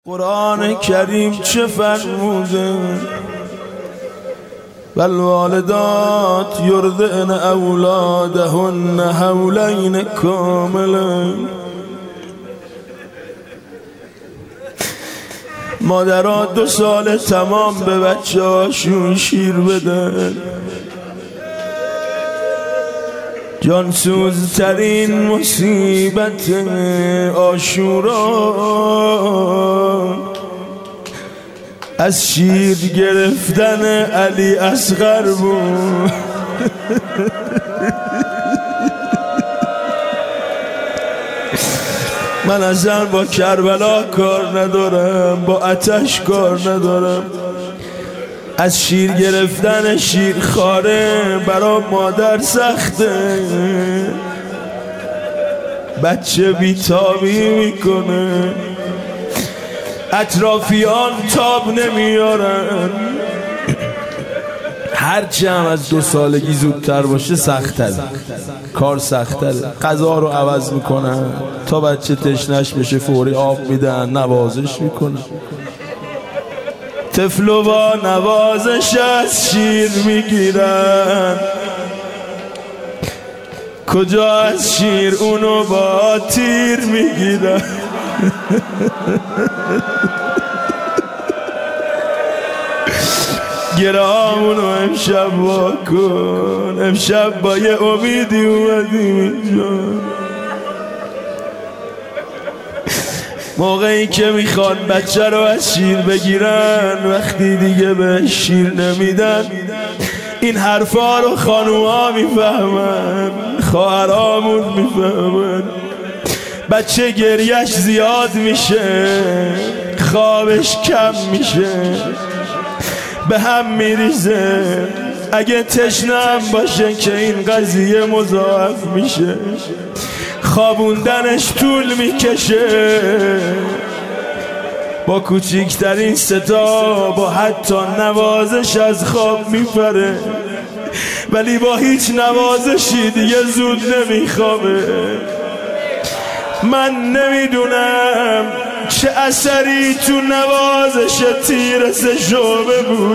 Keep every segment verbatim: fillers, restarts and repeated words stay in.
قرآن کریم چه فرموده؟ والوالدات یرضعن اولادهن حولین کاملین. مادرها دو سال تمام به بچه هاشون شیر بدن. جانسوزترین مصیبت عاشورا از شیر گرفتن علی اصغر بود. من اصلا با کربلا کار ندارم، با آتش کار ندارم. از شیر گرفتن شیرخواره برا مادر سخته. بچه بیتابی میکنه، اطرافیان تاب نمیارن. هرچی هم از دو سالگی زودتر باشه سخت‌تره، کار سخت‌تره. غذا رو عوض میکنن تا بچه تشنش بشه، فوری آب میدن، نوازش میکنن. طفلو با نوازش از شیر میگیرن، کجا از شیر اونو با تیر میگیرن. گرامونو امشب با کن، امشب با یه امیدی اومدیم اینجا. موقعی که میخوان بچه رو از شیر بگیرن، وقتی دیگه به شیر نمیدن، این حرفا رو خانوها میفهمن، خواهرامون میفهمن. بچه گریش زیاد میشه، خوابش کم میشه، به هم میریزه. اگه تشنم باشه که این قضیه مضاعف میشه، خوابوندنش طول میکشه. با کوچیکترین صدا، با حتی نوازش از خواب میپره، ولی با هیچ نوازشی دیگه زود نمیخوابه. من نمیدونم چه اثری تو نوازش تیر سه شعبه بود.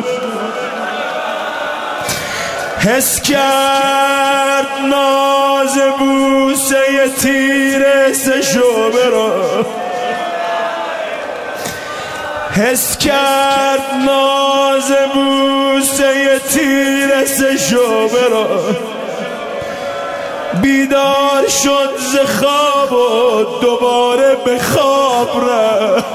حس کرد ناز بوسه تیر سه شعبه را، حس کرد ناز بوسه تیر سه شعبه را. بیدار شد ز خواب و دوباره به خواب رفت.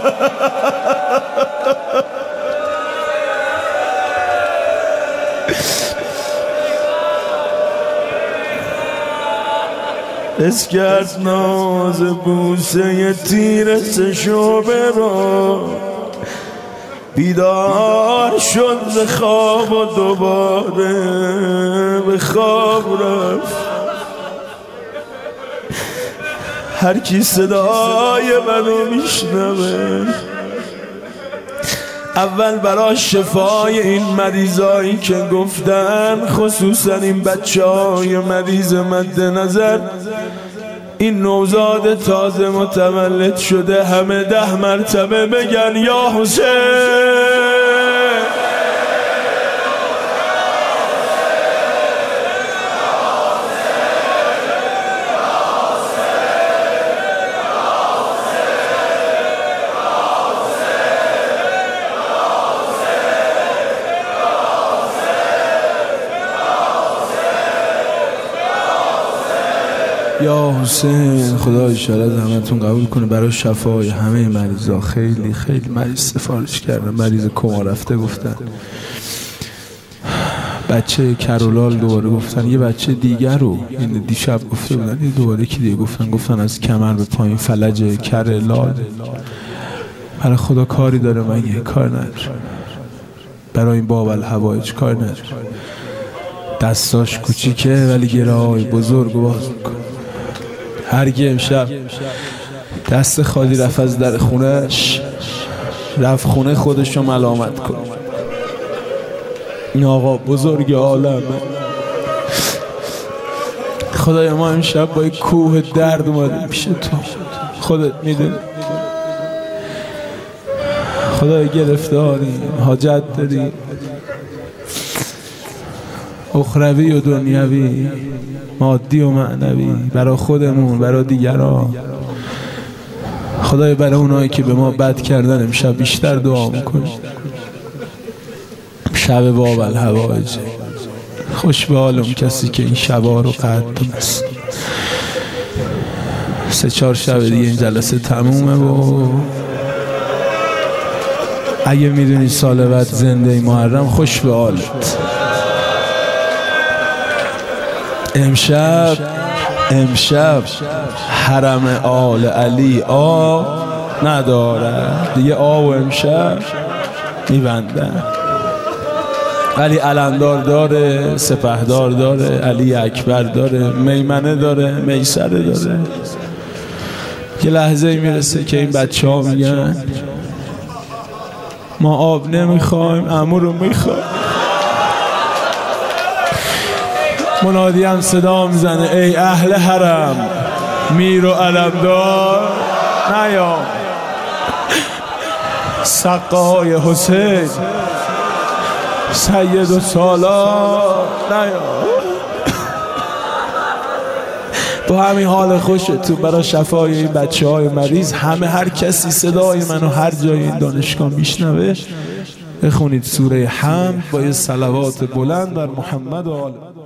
حس کرد ناز بوسه تیر سه شعبه را. بیدار شد ز خواب و دوباره به خواب رفت. هر کی صدای منو میشنوه، اول برای شفای این مریضایی که گفتن، خصوصا این بچه های مریض مد نظر، این نوزاد تازه متولد شده، همه ده مرتبه بگن یا حسین. یا حسین. خدا اشارت همتون قبول کنه برای شفای همه مریضا. خیلی خیلی مریض سفارش کردن، مریض کما رفته گفتن، بچه کرولال دوباره گفتن، یه بچه دیگر رو این دیشب گفته بودن، یه دوباره کی دیگه گفتن، گفتن از کمر به پایین فلج کرولال. برای خدا کاری داره مگه؟ کار نداره. برای این باب الحوائج کار نداره. دستاش کوچیکه ولی گره‌های بزرگ باز میکنه. هرگی امشب دست خالی رفت از در خونهش، رفت خونه خودشو ملامت کن. این آقا بزرگ عالمه. خدای ما امشب با یک کوه درد اومده پیش تو، خودت میدونی. خدای گرفتاری حاجت داری، اخروی و دنیوی، مادی و معنوی، برای خودمون، برای دیگران. خدای برای اونایی که به ما بد کردن امشب بیشتر دعا میکنیم. شب باب الحوائج، خوش به حال اون کسی که این شبا رو قدر دونست. سه چهار شب دیگه این جلسه تمومه و اگه میدونی سال بعد زنده ای محرم، خوش به حالت. امشب امشب حرم آل علی آ نداره دیگه، آ و امشب میبندن، علی علمدار داره، سپهدار داره، علی اکبر داره، میمنه داره، میسره داره. یه لحظه میرسه که این بچه ها میگن ما آب نمیخوایم، عمو رو میخوایم. منادی هم صدا میزنه ای اهل حرم، میر و علمدار نیا، سقه های حسین، سید و سالار نیا. با همین حال خوشتون برای شفای این بچه های مریض، همه هر کسی صدای منو هر جای این دانشگاه میشنوه بخونید سوره حمد با یه صلوات بلند بر محمد و آل